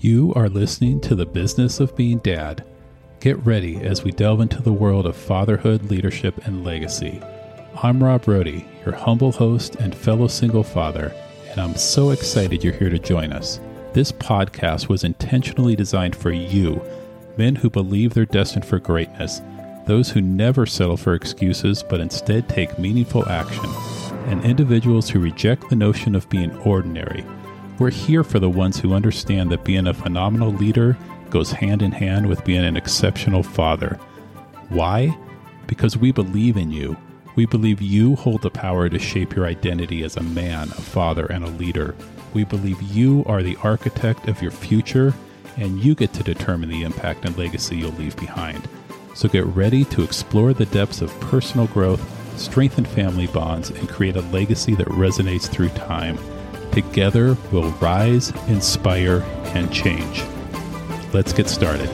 You are listening to The Business of Being Dad. Get ready as we delve into the world of fatherhood, leadership, and legacy. I'm Rob Rohde, your humble host and fellow single father, and I'm so excited you're here to join us. This podcast was intentionally designed for you, men who believe they're destined for greatness, those who never settle for excuses but instead take meaningful action, and individuals who reject the notion of being ordinary. We're here for the ones who understand that being a phenomenal leader goes hand in hand with being an exceptional father. Why? Because we believe in you. We believe you hold the power to shape your identity as a man, a father, and a leader. We believe you are the architect of your future, and you get to determine the impact and legacy you'll leave behind. So get ready to explore the depths of personal growth, strengthen family bonds, and create a legacy that resonates through time. Together, we'll rise, inspire, and change. Let's get started.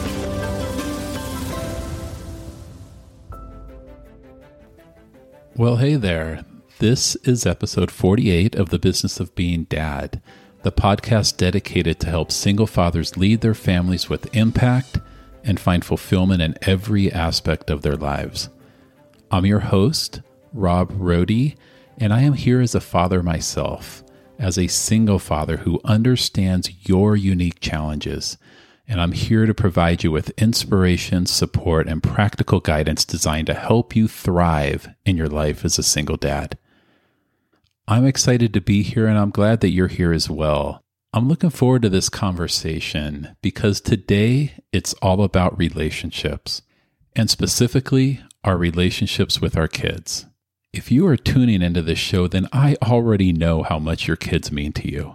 Well, hey there. This is episode 48 of The Business of Being Dad, the podcast dedicated to help single fathers lead their families with impact and find fulfillment in every aspect of their lives. I'm your host, Rob Rohde, and I am here as a father myself, as a single father who understands your unique challenges. And I'm here to provide you with inspiration, support, and practical guidance designed to help you thrive in your life as a single dad. I'm excited to be here, and I'm glad that you're here as well. I'm looking forward to this conversation because today it's all about relationships, and specifically our relationships with our kids. If you are tuning into this show, then I already know how much your kids mean to you.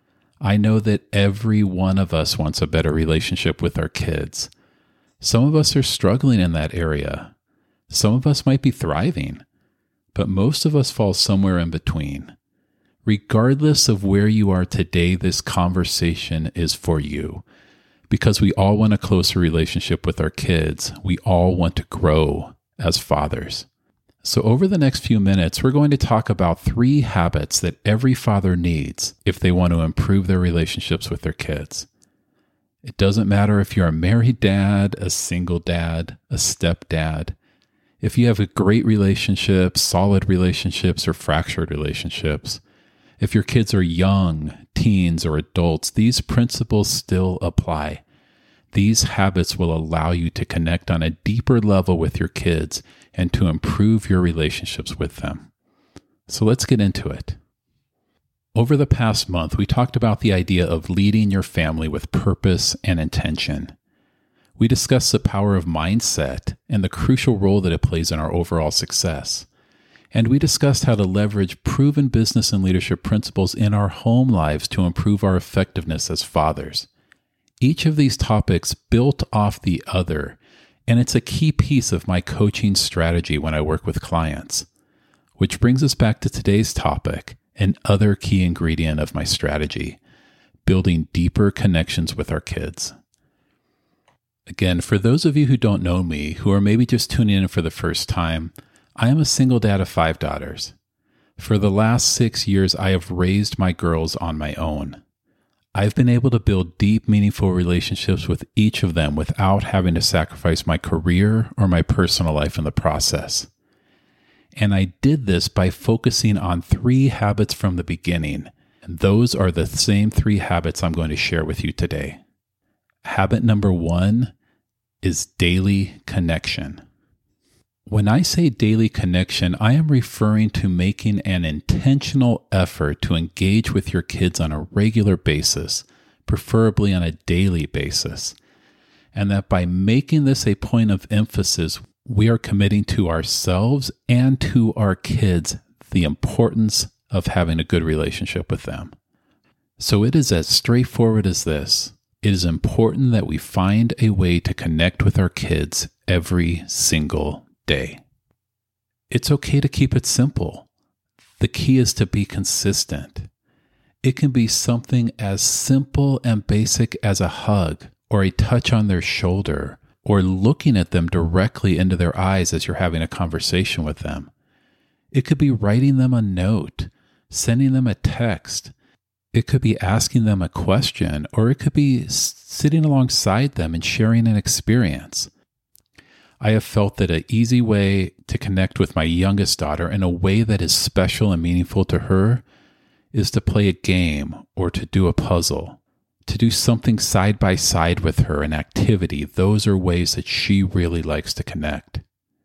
I know that every one of us wants a better relationship with our kids. Some of us are struggling in that area. Some of us might be thriving, but most of us fall somewhere in between. Regardless of where you are today, this conversation is for you because we all want a closer relationship with our kids. We all want to grow as fathers. So over the next few minutes, we're going to talk about 3 habits that every father needs if they want to improve their relationships with their kids. It doesn't matter if you're a married dad, a single dad, a stepdad. If you have a great relationship, solid relationships, or fractured relationships. If your kids are young, teens, or adults, these principles still apply. These habits will allow you to connect on a deeper level with your kids and to improve your relationships with them. So let's get into it. Over the past month, we talked about the idea of leading your family with purpose and intention. We discussed the power of mindset and the crucial role that it plays in our overall success. And we discussed how to leverage proven business and leadership principles in our home lives to improve our effectiveness as fathers. Each of these topics built off the other, and it's a key piece of my coaching strategy when I work with clients. Which brings us back to today's topic, an other key ingredient of my strategy, building deeper connections with our kids. Again, for those of you who don't know me, who are maybe just tuning in for the first time, I am a single dad of 5 daughters. For the last 6 years, I have raised my girls on my own. I've been able to build deep, meaningful relationships with each of them without having to sacrifice my career or my personal life in the process. And I did this by focusing on 3 habits from the beginning. And those are the same 3 habits I'm going to share with you today. Habit number 1 is daily connection. When I say daily connection, I am referring to making an intentional effort to engage with your kids on a regular basis, preferably on a daily basis. And that by making this a point of emphasis, we are committing to ourselves and to our kids the importance of having a good relationship with them. So it is as straightforward as this. It is important that we find a way to connect with our kids every single day. It's okay to keep it simple. The key is to be consistent. It can be something as simple and basic as a hug or a touch on their shoulder or looking at them directly into their eyes as you're having a conversation with them. It could be writing them a note, sending them a text. It could be asking them a question, or it could be sitting alongside them and sharing an experience. I have felt that an easy way to connect with my youngest daughter in a way that is special and meaningful to her is to play a game or to do a puzzle, to do something side by side with her, an activity. Those are ways that she really likes to connect.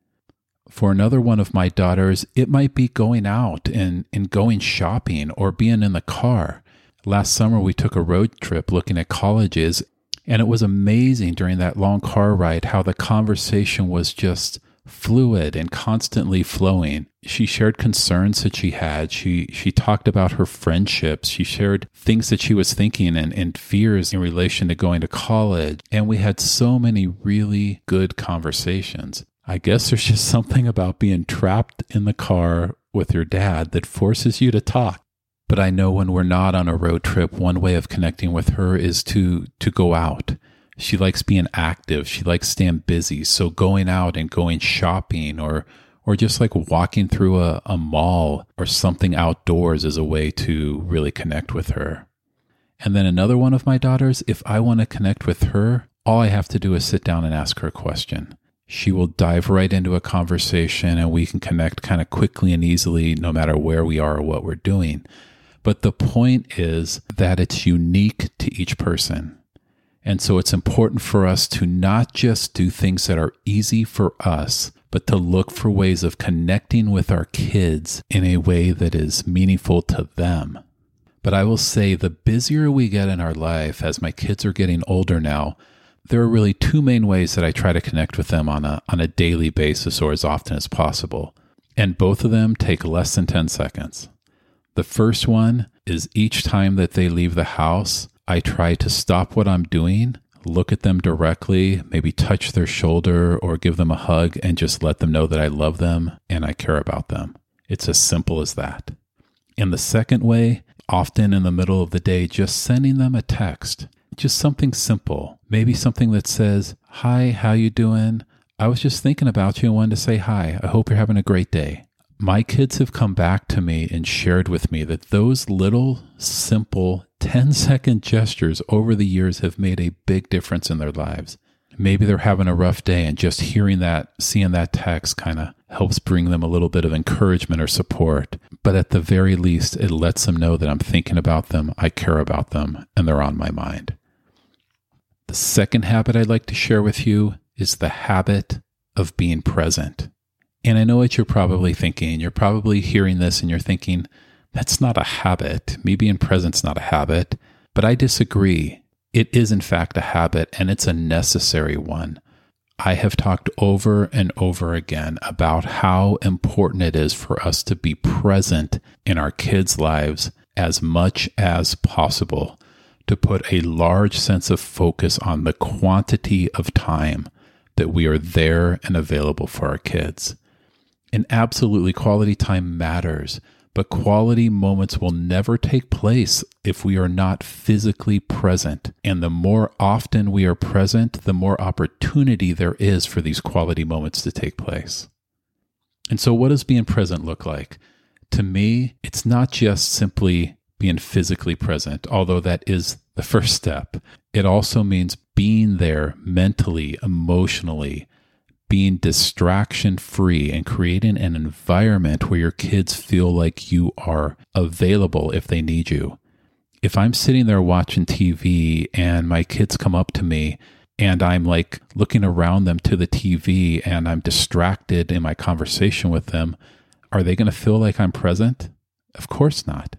For another one of my daughters, it might be going out and going shopping or being in the car. Last summer, we took a road trip looking at colleges, and it was amazing during that long car ride how the conversation was just fluid and constantly flowing. She shared concerns that she had. She talked about her friendships. She shared things that she was thinking and fears in relation to going to college. And we had so many really good conversations. I guess there's just something about being trapped in the car with your dad that forces you to talk. But I know when we're not on a road trip, one way of connecting with her is to go out. She likes being active. She likes staying busy. So going out and going shopping or just like walking through a mall or something outdoors is a way to really connect with her. And then another one of my daughters, if I want to connect with her, all I have to do is sit down and ask her a question. She will dive right into a conversation and we can connect kind of quickly and easily no matter where we are or what we're doing. But the point is that it's unique to each person. And so it's important for us to not just do things that are easy for us, but to look for ways of connecting with our kids in a way that is meaningful to them. But I will say the busier we get in our life, as my kids are getting older now, there are really two main ways that I try to connect with them on a daily basis or as often as possible. And both of them take less than 10 seconds. The first one is each time that they leave the house, I try to stop what I'm doing, look at them directly, maybe touch their shoulder or give them a hug and just let them know that I love them and I care about them. It's as simple as that. And the second way, often in the middle of the day, just sending them a text, just something simple, maybe something that says, "Hi, how you doing? I was just thinking about you and wanted to say hi. I hope you're having a great day." My kids have come back to me and shared with me that those little, simple 10-second gestures over the years have made a big difference in their lives. Maybe they're having a rough day and just hearing that, seeing that text kind of helps bring them a little bit of encouragement or support. But at the very least, it lets them know that I'm thinking about them, I care about them, and they're on my mind. The second habit I'd like to share with you is the habit of being present. And I know what you're probably thinking. You're probably hearing this and you're thinking, that's not a habit. Me being present's not a habit. But I disagree. It is in fact a habit, and it's a necessary one. I have talked over and over again about how important it is for us to be present in our kids' lives as much as possible, to put a large sense of focus on the quantity of time that we are there and available for our kids. And absolutely, quality time matters, but quality moments will never take place if we are not physically present. And the more often we are present, the more opportunity there is for these quality moments to take place. And so what does being present look like? To me, it's not just simply being physically present, although that is the first step. It also means being there mentally, emotionally, being distraction-free and creating an environment where your kids feel like you are available if they need you. If I'm sitting there watching TV and my kids come up to me and I'm like looking around them to the TV and I'm distracted in my conversation with them, are they going to feel like I'm present? Of course not.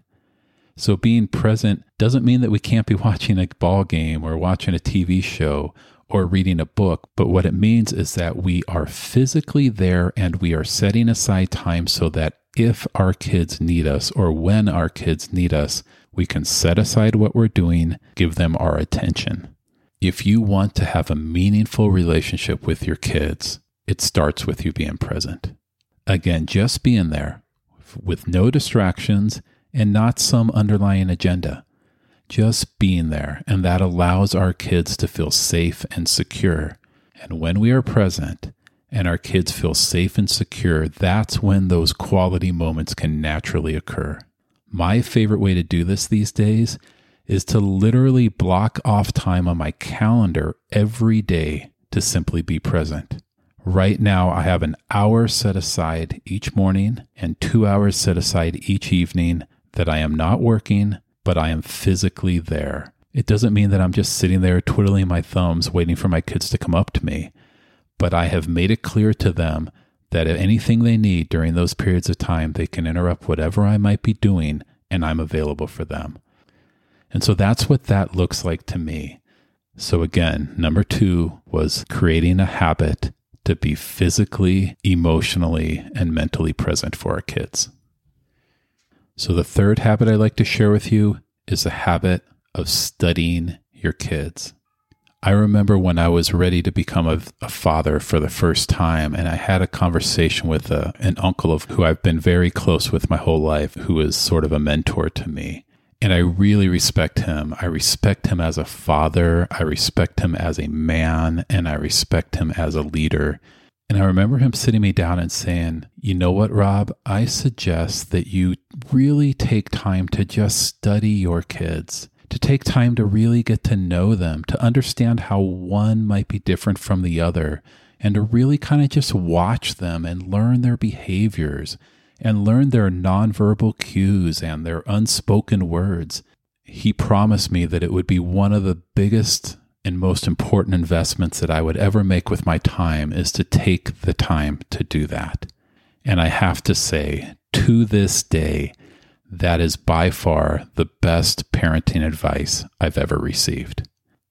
So being present doesn't mean that we can't be watching a ball game or watching a TV show or reading a book, but what it means is that we are physically there and we are setting aside time so that if our kids need us or when our kids need us, we can set aside what we're doing, give them our attention. If you want to have a meaningful relationship with your kids, it starts with you being present. Again, just being there with no distractions and not some underlying agenda. Just being there, and that allows our kids to feel safe and secure. And when we are present and our kids feel safe and secure, that's when those quality moments can naturally occur. My favorite way to do this these days is to literally block off time on my calendar every day to simply be present. Right now, I have an hour set aside each morning and 2 hours set aside each evening that I am not working, but I am physically there. It doesn't mean that I'm just sitting there twiddling my thumbs waiting for my kids to come up to me, but I have made it clear to them that if anything they need during those periods of time, they can interrupt whatever I might be doing and I'm available for them. And so that's what that looks like to me. So again, number 2 was creating a habit to be physically, emotionally, and mentally present for our kids. So the third habit I'd like to share with you is the habit of studying your kids. I remember when I was ready to become a father for the first time, and I had a conversation with an uncle of who I've been very close with my whole life, who is sort of a mentor to me. And I really respect him. I respect him as a father. I respect him as a man, and I respect him as a leader. And I remember him sitting me down and saying, you know what, Rob, I suggest that you really take time to just study your kids, to take time to really get to know them, to understand how one might be different from the other, and to really kind of just watch them and learn their behaviors and learn their nonverbal cues and their unspoken words. He promised me that it would be one of the biggest and most important investments that I would ever make with my time is to take the time to do that. And I have to say, to this day, that is by far the best parenting advice I've ever received.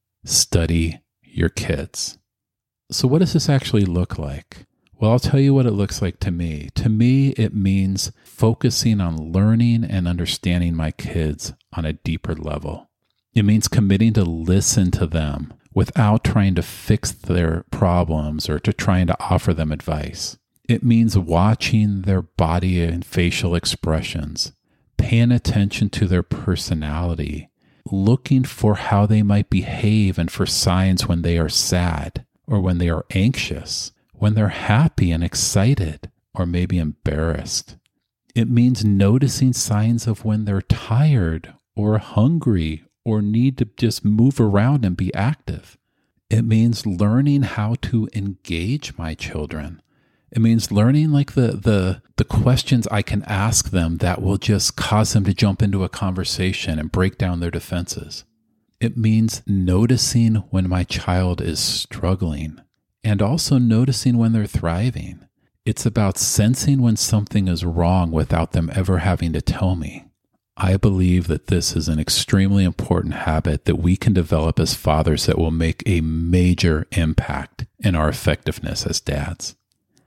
Study your kids. So what does this actually look like? Well, I'll tell you what it looks like to me. To me, it means focusing on learning and understanding my kids on a deeper level. It means committing to listen to them without trying to fix their problems or to trying to offer them advice. It means watching their body and facial expressions, paying attention to their personality, looking for how they might behave and for signs when they are sad or when they are anxious, when they're happy and excited, or maybe embarrassed. It means noticing signs of when they're tired or hungry or need to just move around and be active. It means learning how to engage my children. It means learning like the questions I can ask them that will just cause them to jump into a conversation and break down their defenses. It means noticing when my child is struggling and also noticing when they're thriving. It's about sensing when something is wrong without them ever having to tell me. I believe that this is an extremely important habit that we can develop as fathers that will make a major impact in our effectiveness as dads.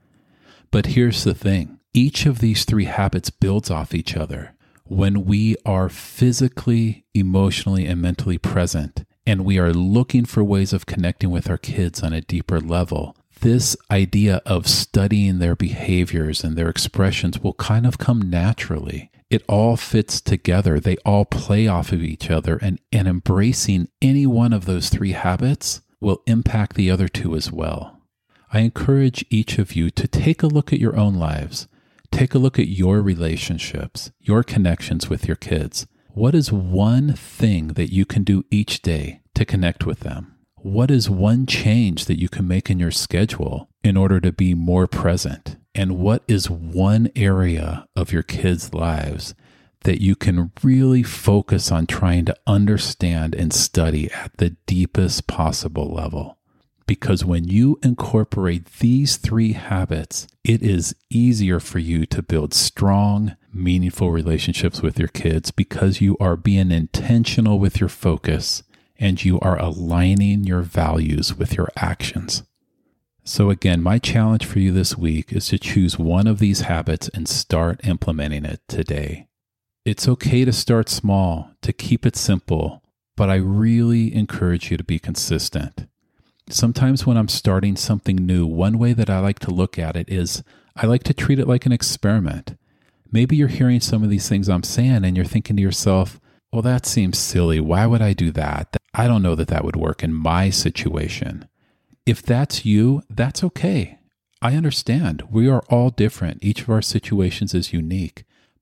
But here's the thing. Each of these 3 habits builds off each other. When we are physically, emotionally, and mentally present, and we are looking for ways of connecting with our kids on a deeper level, this idea of studying their behaviors and their expressions will kind of come naturally. It all fits together. They all play off of each other, and embracing any one of those 3 habits will impact the other 2 as well. I encourage each of you to take a look at your own lives. Take a look at your relationships, your connections with your kids. What is one thing that you can do each day to connect with them? What is one change that you can make in your schedule in order to be more present? And what is one area of your kids' lives that you can really focus on trying to understand and study at the deepest possible level? Because when you incorporate these 3 habits, it is easier for you to build strong, meaningful relationships with your kids because you are being intentional with your focus and you are aligning your values with your actions. So again, my challenge for you this week is to choose one of these habits and start implementing it today. It's okay to start small, to keep it simple, but I really encourage you to be consistent. Sometimes when I'm starting something new, one way that I like to look at it is I like to treat it like an experiment. Maybe you're hearing some of these things I'm saying and you're thinking to yourself, well, that seems silly. Why would I do that? I don't know that that would work in my situation. If that's you, that's okay. I understand. We are all different. Each of our situations is unique.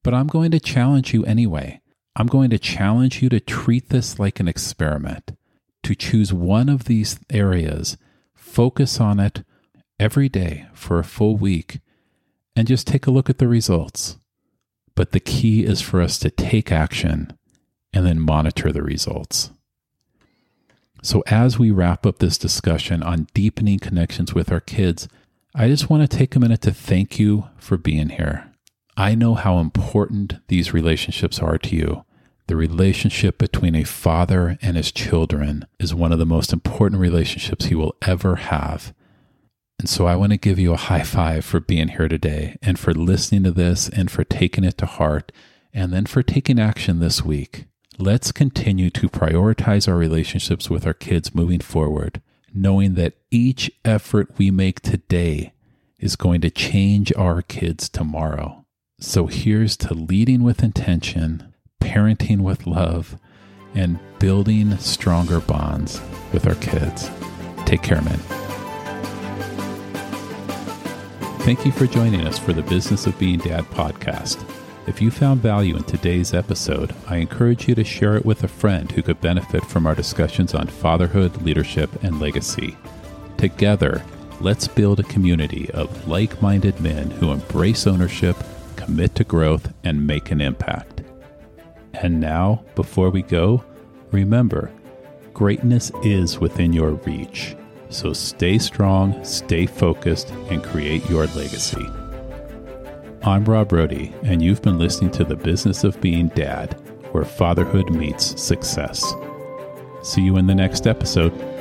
But I'm going to challenge you anyway. I'm going to challenge you to treat this like an experiment, to choose one of these areas, focus on it every day for a full week, and just take a look at the results. But the key is for us to take action and then monitor the results. So as we wrap up this discussion on deepening connections with our kids, I just want to take a minute to thank you for being here. I know how important these relationships are to you. The relationship between a father and his children is one of the most important relationships he will ever have. And so I want to give you a high five for being here today and for listening to this and for taking it to heart and then for taking action this week. Let's continue to prioritize our relationships with our kids moving forward, knowing that each effort we make today is going to change our kids tomorrow. So here's to leading with intention, parenting with love, and building stronger bonds with our kids. Take care, man. Thank you for joining us for the Business of Being Dad podcast. If you found value in today's episode, I encourage you to share it with a friend who could benefit from our discussions on fatherhood, leadership, and legacy. Together, let's build a community of like-minded men who embrace ownership, commit to growth, and make an impact. And now, before we go, remember, greatness is within your reach. So stay strong, stay focused, and create your legacy. I'm Rob Brody, and you've been listening to The Business of Being Dad, where fatherhood meets success. See you in the next episode.